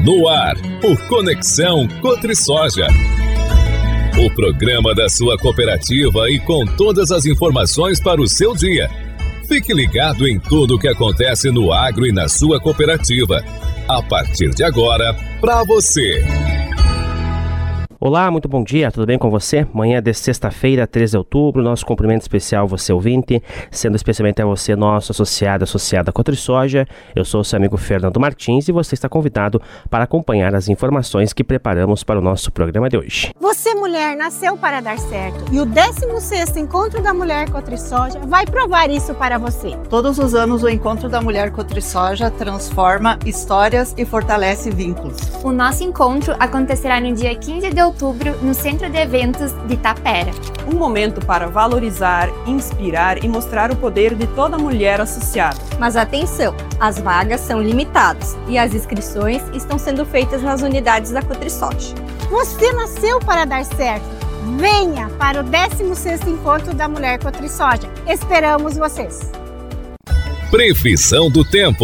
No ar, o Conexão Cotrisoja. O programa da sua cooperativa e com todas as informações para o seu dia. Fique ligado em tudo o que acontece no agro e na sua cooperativa. A partir de agora, para você. Olá, muito bom dia, tudo bem com você? Manhã de sexta-feira, 13 de outubro, nosso cumprimento especial você ouvinte, sendo especialmente a você, nosso associada Cotrisoja. Eu sou o seu amigo Fernando Martins e você está convidado para acompanhar as informações que preparamos para o nosso programa de hoje. Você, mulher, nasceu para dar certo e o 16º Encontro da Mulher Cotrisoja vai provar isso para você. Todos os anos o Encontro da Mulher Cotrisoja transforma histórias e fortalece vínculos. O nosso encontro acontecerá no dia 15 de outubro no Centro de Eventos de Tapera. Um momento para valorizar, inspirar e mostrar o poder de toda mulher associada. Mas atenção, as vagas são limitadas e as inscrições estão sendo feitas nas unidades da Cotrisoja. Você nasceu para dar certo. Venha para o 16º Encontro da Mulher Cotrisoja. Esperamos vocês. Previsão do tempo.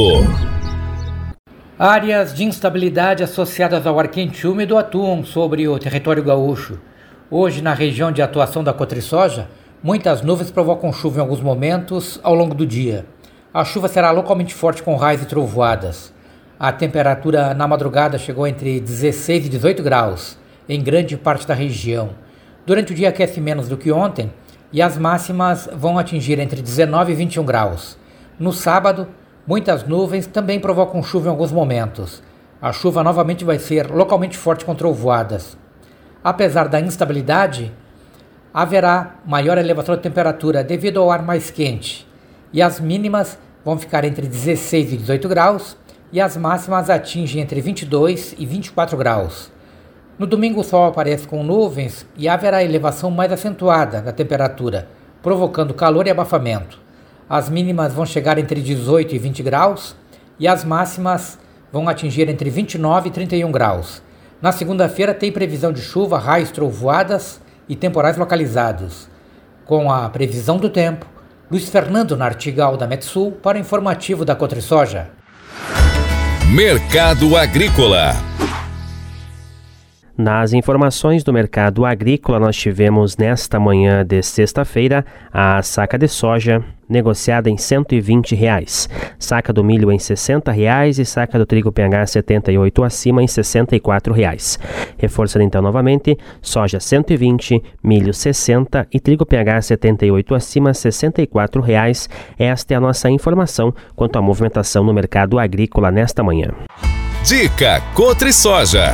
Áreas de instabilidade associadas ao ar quente e úmido atuam sobre o território gaúcho. Hoje, na região de atuação da Cotrisoja, muitas nuvens provocam chuva em alguns momentos ao longo do dia. A chuva será localmente forte com raios e trovoadas. A temperatura na madrugada chegou entre 16 e 18 graus, em grande parte da região. Durante o dia aquece menos do que ontem e as máximas vão atingir entre 19 e 21 graus. No sábado, muitas nuvens também provocam chuva em alguns momentos. A chuva novamente vai ser localmente forte com trovoadas. Apesar da instabilidade, haverá maior elevação da temperatura devido ao ar mais quente. E as mínimas vão ficar entre 16 e 18 graus e as máximas atingem entre 22 e 24 graus. No domingo o sol aparece com nuvens e haverá elevação mais acentuada da temperatura, provocando calor e abafamento. As mínimas vão chegar entre 18 e 20 graus e as máximas vão atingir entre 29 e 31 graus. Na segunda-feira tem previsão de chuva, raios, trovoadas e temporais localizados. Com a previsão do tempo, Luiz Fernando Nartigal da Metsul para o informativo da Cotrisoja. Mercado Agrícola. Nas informações do mercado agrícola, nós tivemos nesta manhã de sexta-feira a saca de soja negociada em R$ 120, saca do milho em R$ 60 e saca do trigo PH 78 acima em R$ 64. Reforçando então novamente, soja 120, milho 60 e trigo PH 78 acima R$ 64. Esta é a nossa informação quanto à movimentação no mercado agrícola nesta manhã. Dica Cotrisoja.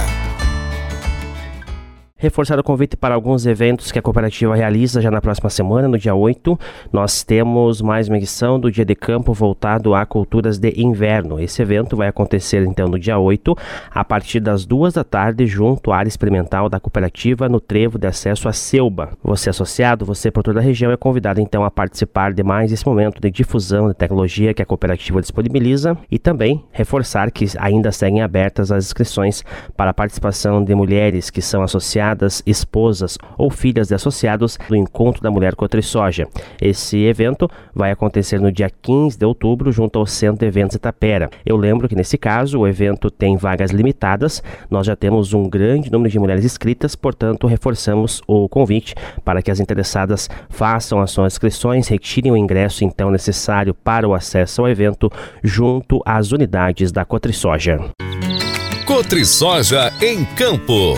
Reforçar o convite para alguns eventos que a cooperativa realiza já na próxima semana, no dia 8. Nós temos mais uma edição do Dia de Campo voltado a culturas de inverno. Esse evento vai acontecer então no dia 8, a partir das 2 da tarde, junto à área experimental da cooperativa no trevo de acesso à Selba. Você associado, você produtor da região é convidado então a participar de mais esse momento de difusão de tecnologia que a cooperativa disponibiliza e também reforçar que ainda seguem abertas as inscrições para a participação de mulheres que são associadas, esposas ou filhas de associados do Encontro da Mulher Cotrisoja. Esse evento vai acontecer no dia 15 de outubro junto ao Centro de Eventos de Tapera. Eu lembro que nesse caso o evento tem vagas limitadas, nós já temos um grande número de mulheres inscritas, portanto reforçamos o convite para que as interessadas façam as suas inscrições, retirem o ingresso então necessário para o acesso ao evento junto às unidades da Cotrisoja. Cotrisoja em Campo.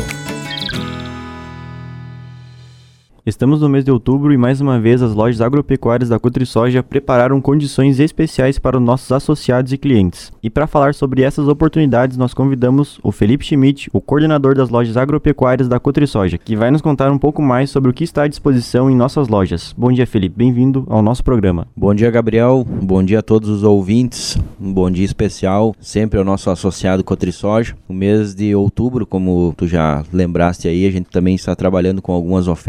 Estamos no mês de outubro e mais uma vez as lojas agropecuárias da Cotrisoja prepararam condições especiais para os nossos associados e clientes. E para falar sobre essas oportunidades, nós convidamos o Felipe Schmidt, o coordenador das lojas agropecuárias da Cotrisoja, que vai nos contar um pouco mais sobre o que está à disposição em nossas lojas. Bom dia, Felipe, bem-vindo ao nosso programa. Bom dia, Gabriel, bom dia a todos os ouvintes, um bom dia especial sempre ao nosso associado Cotrisoja. O mês de outubro, como tu já lembraste aí, a gente também está trabalhando com algumas ofertas aí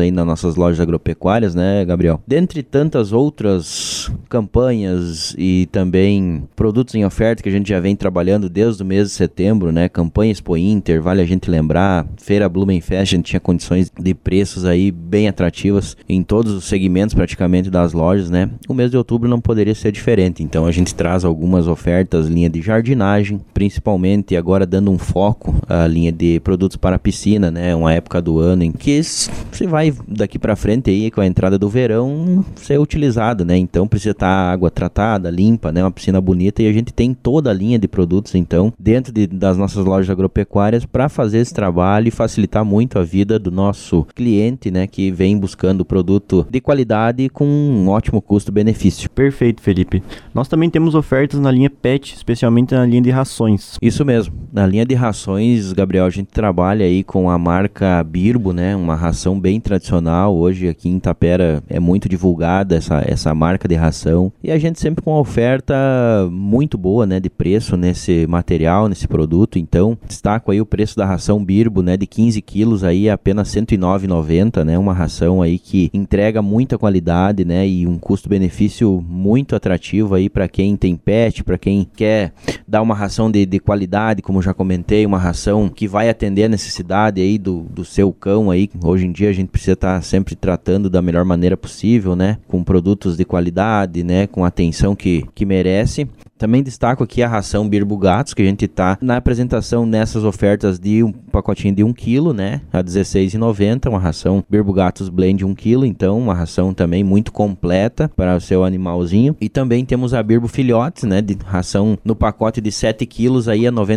aí nas nossas lojas agropecuárias, né, Gabriel? Dentre tantas outras campanhas e também produtos em oferta que a gente já vem trabalhando desde o mês de setembro, né? Campanha Expo Inter, vale a gente lembrar, Feira Blumenfest, a gente tinha condições de preços aí bem atrativas em todos os segmentos praticamente das lojas, né? O mês de outubro não poderia ser diferente, então a gente traz algumas ofertas, linha de jardinagem, principalmente agora dando um foco à linha de produtos para piscina, né? Uma época do ano em que se vai daqui para frente aí com a entrada do verão ser utilizado, né? Então precisa estar água tratada, limpa, né? Uma piscina bonita, e a gente tem toda a linha de produtos então dentro das nossas lojas agropecuárias para fazer esse trabalho e facilitar muito a vida do nosso cliente, né? Que vem buscando produto de qualidade com um ótimo custo-benefício. Perfeito, Felipe. Nós também temos ofertas na linha PET, especialmente na linha de rações. Isso mesmo. Na linha de rações, Gabriel, a gente trabalha aí com a marca Birbo, né? Uma ração bem tradicional. Hoje aqui em Tapera é muito divulgada essa marca de ração. E a gente sempre com uma oferta muito boa, né? De preço nesse material, nesse produto. Então, destaco aí o preço da ração Birbo, né? De 15 quilos aí, apenas R$ 109,90, né? Uma ração aí que entrega muita qualidade, né? E um custo-benefício muito atrativo aí para quem tem pet, para quem quer dar uma ração de qualidade, como já comentei, uma ração que vai atender a necessidade aí do seu cão aí. Hoje em dia a gente precisa estar sempre tratando da melhor maneira possível, né? Com produtos de qualidade, né? Com a atenção que merece. Também destaco aqui a ração Birbo Gatos, que a gente tá na apresentação nessas ofertas de um pacotinho de 1 kg, né? A R$ 16,90, uma ração Birbo Gatos Blend 1 kg, então uma ração também muito completa para o seu animalzinho. E também temos a Birbo Filhotes, né? De ração no pacote de 7 kg aí a R$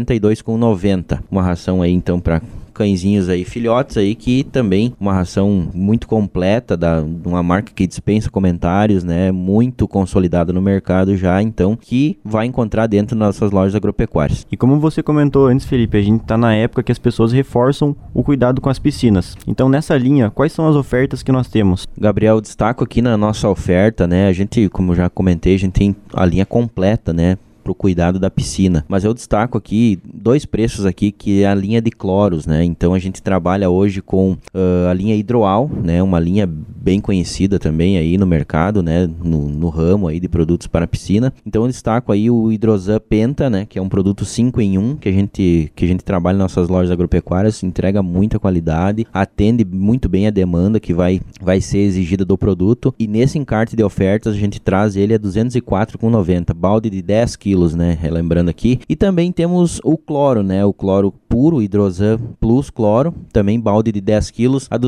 92,90. Uma ração aí então para cãezinhos aí, filhotes aí, que também uma ração muito completa de uma marca que dispensa comentários, né, muito consolidada no mercado já, então, que vai encontrar dentro das nossas lojas agropecuárias. E como você comentou antes, Felipe, a gente está na época que as pessoas reforçam o cuidado com as piscinas. Então, nessa linha, quais são as ofertas que nós temos? Gabriel, destaco aqui na nossa oferta, né, a gente, como já comentei, a gente tem a linha completa, né, para o cuidado da piscina, mas eu destaco aqui dois preços aqui, que é a linha de cloros, né? Então a gente trabalha hoje com a linha Hidroal, né? Uma linha bem conhecida também aí no mercado, né? No ramo aí de produtos para piscina. Então eu destaco aí o Hidrosan Penta, né? Que é um produto 5 em 1 que a gente trabalha nas nossas lojas agropecuárias, entrega muita qualidade, atende muito bem a demanda que vai ser exigida do produto, e nesse encarte de ofertas a gente traz ele a R$ 204,90, balde de 10 kg, né, relembrando aqui. E também temos o cloro, né, o cloro puro, Hidrosan Plus Cloro, também balde de 10 kg a R$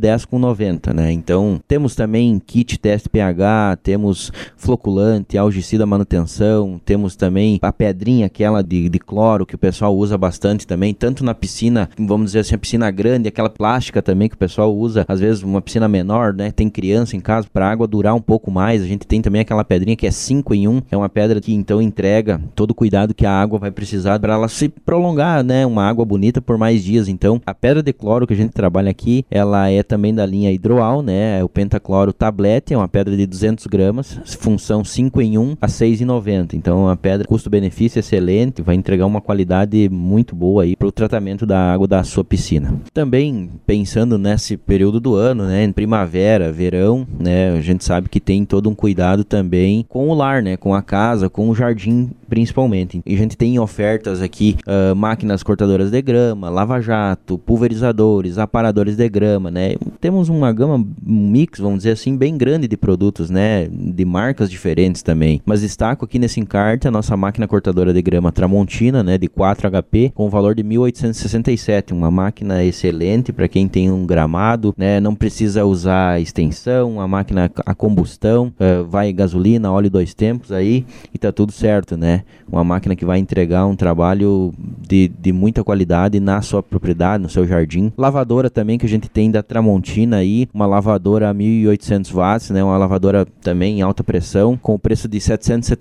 210,90, né. Então temos também kit teste pH, temos floculante, algicida manutenção, temos também a pedrinha aquela de cloro que o pessoal usa bastante também, tanto na piscina, vamos dizer assim, a piscina grande, aquela plástica também que o pessoal usa, às vezes uma piscina menor, né, tem criança em casa, para a água durar um pouco mais. A gente tem também aquela pedrinha que é 5 em 1, é uma pedra que então entrega todo o cuidado que a água vai precisar para ela se prolongar, né? Uma água bonita por mais dias. Então, a pedra de cloro que a gente trabalha aqui, ela é também da linha Hidroal, né? É o Pentacloro Tablet, é uma pedra de 200 gramas, função 5 em 1 a R$ 6,90. Então, é uma pedra custo-benefício excelente, vai entregar uma qualidade muito boa aí para o tratamento da água da sua piscina. Também, pensando nesse período do ano, né? Em primavera, verão, né? A gente sabe que tem todo um cuidado também com o lar, né? Com a casa, com o jardim principalmente. E a gente tem ofertas aqui, máquinas cortadoras de grama, lava-jato, pulverizadores, aparadores de grama, né? Temos uma gama, um mix, vamos dizer assim, bem grande de produtos, né? De marcas diferentes também. Mas destaco aqui nesse encarte a nossa máquina cortadora de grama Tramontina, né? De 4 HP, com valor de R$ 1.867. Uma máquina excelente para quem tem um gramado, né? Não precisa usar extensão, a máquina a combustão, vai gasolina, óleo 2 tempos aí, e tá tudo certo, né? Uma máquina que vai entregar um trabalho de muita qualidade na sua propriedade, no seu jardim. Lavadora também que a gente tem da Tramontina aí, uma lavadora a 1.800 watts, né? Uma lavadora também em alta pressão, com o preço de R$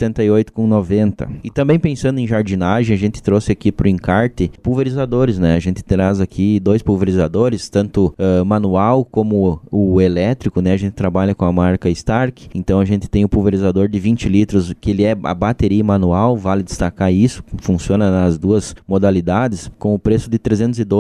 778,90. E também pensando em jardinagem, a gente trouxe aqui pro encarte pulverizadores, né? A gente traz aqui 2 pulverizadores, tanto manual como o elétrico, né? A gente trabalha com a marca Stark, então a gente tem o pulverizador de 20 litros, que ele é a bateria manual, vale destacar isso, funciona nas duas modalidades, com o preço de R$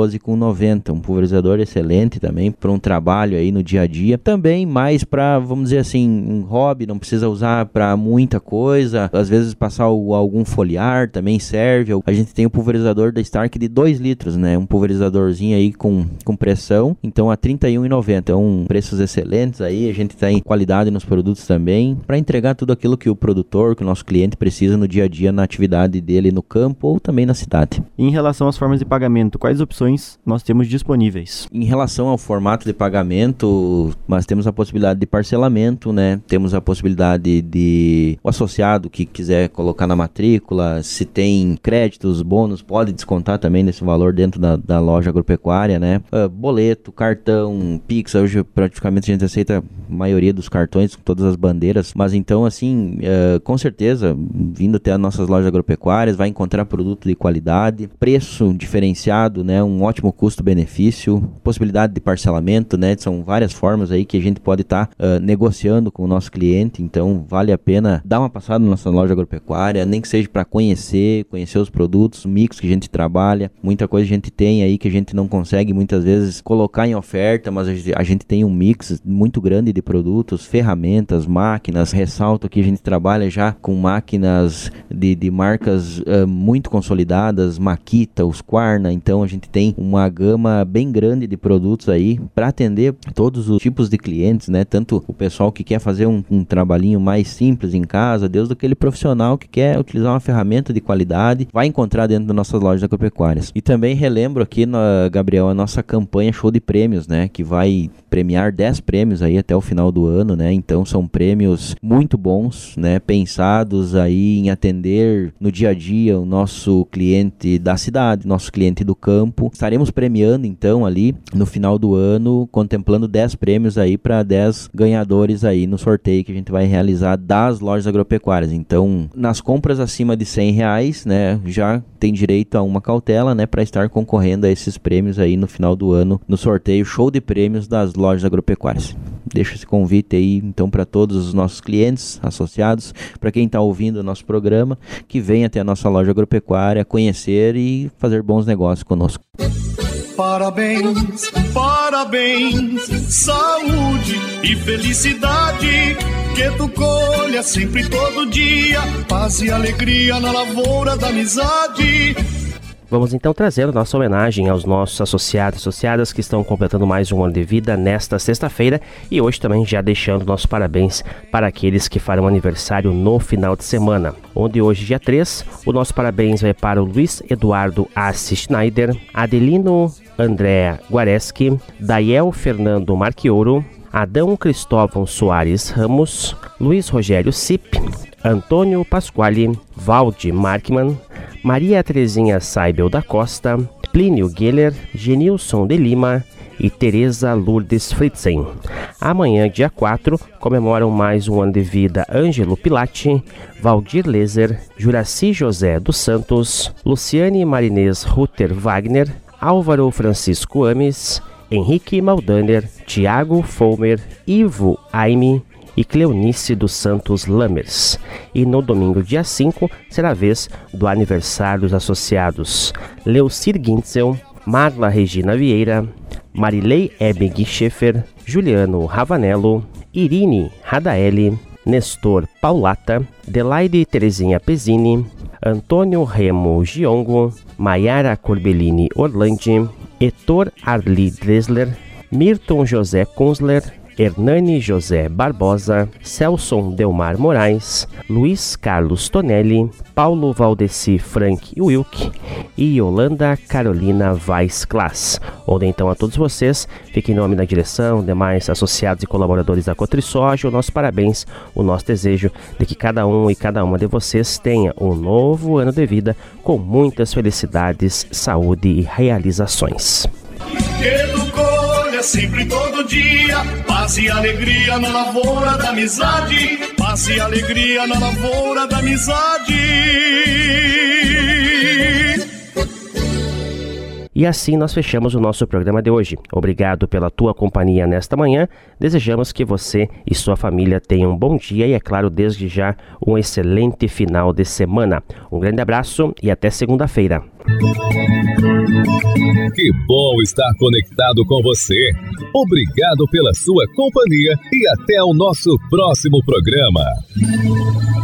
312,90, um pulverizador excelente também para um trabalho aí no dia a dia, também mais para, vamos dizer assim, um hobby, não precisa usar para muita coisa, às vezes passar algum foliar também serve. A gente tem o pulverizador da Stark de 2 litros, né, um pulverizadorzinho aí com pressão, então a R$ 31,90, preços excelentes aí, a gente tem qualidade nos produtos também, para entregar tudo aquilo que o produtor, que o nosso cliente precisa no dia a dia, na atividade dele no campo ou também na cidade. Em relação às formas de pagamento, quais opções nós temos disponíveis? Em relação ao formato de pagamento, nós temos a possibilidade de parcelamento, né? Temos a possibilidade de o associado que quiser colocar na matrícula, se tem créditos, bônus, pode descontar também nesse valor dentro da loja agropecuária, né? Boleto, cartão, Pix, hoje praticamente a gente aceita a maioria dos cartões com todas as bandeiras, mas então assim, com certeza, vindo até as nossas lojas agropecuárias, vai encontrar produto de qualidade, preço diferenciado, né? Um ótimo custo-benefício, possibilidade de parcelamento, né? São várias formas aí que a gente pode estar negociando com o nosso cliente, então vale a pena dar uma passada na nossa loja agropecuária, nem que seja para conhecer os produtos, o mix que a gente trabalha, muita coisa a gente tem aí que a gente não consegue muitas vezes colocar em oferta, mas a gente tem um mix muito grande de produtos, ferramentas, máquinas, ressalto que a gente trabalha já com máquinas de marcas muito consolidadas, Makita, Husqvarna, então a gente tem uma gama bem grande de produtos aí para atender todos os tipos de clientes, né? Tanto o pessoal que quer fazer um trabalhinho mais simples em casa, desde aquele profissional que quer utilizar uma ferramenta de qualidade, vai encontrar dentro das nossas lojas agropecuárias. E também relembro aqui, Gabriel, a nossa campanha Show de Prêmios, né? Que vai premiar 10 prêmios aí até o final do ano, né? Então são prêmios muito bons, né? Pensados aí em atender no dia a dia o nosso cliente da cidade, nosso cliente do campo. Estaremos premiando então ali no final do ano, contemplando 10 prêmios aí para 10 ganhadores aí no sorteio que a gente vai realizar das lojas agropecuárias. Então, nas compras acima de R$100, né, já tem direito a uma cautela, né, para estar concorrendo a esses prêmios aí no final do ano no sorteio Show de Prêmios das lojas agropecuárias. Deixo esse convite aí então para todos os nossos clientes, associados, para quem está ouvindo o nosso programa, que venha até a nossa loja agropecuária conhecer e fazer bons negócios conosco. Parabéns, parabéns, saúde e felicidade, que tu colha sempre todo dia, paz e alegria na lavoura da amizade. Vamos então trazer nossa homenagem aos nossos associados e associadas que estão completando mais um ano de vida nesta sexta-feira, e hoje também já deixando nossos parabéns para aqueles que farão aniversário no final de semana, onde hoje, dia 3, o nosso parabéns vai para o Luiz Eduardo Assis Schneider, Adelino André Guareschi, Daiel Fernando Marchioro, Adão Cristóvão Soares Ramos, Luiz Rogério Cip, Antônio Pasquale, Valde Markman, Maria Terezinha Saibel da Costa, Plínio Geller, Genilson de Lima e Tereza Lourdes Fritzen. Amanhã, dia 4, comemoram mais um ano de vida Ângelo Pilati, Valdir Lezer, Juraci José dos Santos, Luciane Marinês Rutter Wagner, Álvaro Francisco Ames, Henrique Maldaner, Tiago Folmer, Ivo Aime e Cleonice dos Santos Lammers. E no domingo, dia 5, será a vez do aniversário dos associados Leucir Gintzel, Marla Regina Vieira, Marilei Ebig Schaeffer, Juliano Ravanello, Irine Radaeli, Nestor Paulata, Delaide Terezinha Pezzini, Antônio Remo Giongo, Maiara Corbellini Orlandi, Heitor Arli Dresler, Mirton José Kunzler, Hernani José Barbosa, Celson Delmar Moraes, Luiz Carlos Tonelli, Paulo Valdeci Frank Wilk e Yolanda Carolina Weiss Klass. Onde então a todos vocês, fiquem em nome da direção, demais associados e colaboradores da CotriSoja, o nosso parabéns, o nosso desejo de que cada um e cada uma de vocês tenha um novo ano de vida com muitas felicidades, saúde e realizações. Sempre todo dia, paz e alegria na lavoura da amizade, paz e alegria na lavoura da amizade. E assim nós fechamos o nosso programa de hoje. Obrigado pela tua companhia nesta manhã. Desejamos que você e sua família tenham um bom dia e, é claro, desde já, um excelente final de semana. Um grande abraço e até segunda-feira. Que bom estar conectado com você. Obrigado pela sua companhia e até o nosso próximo programa.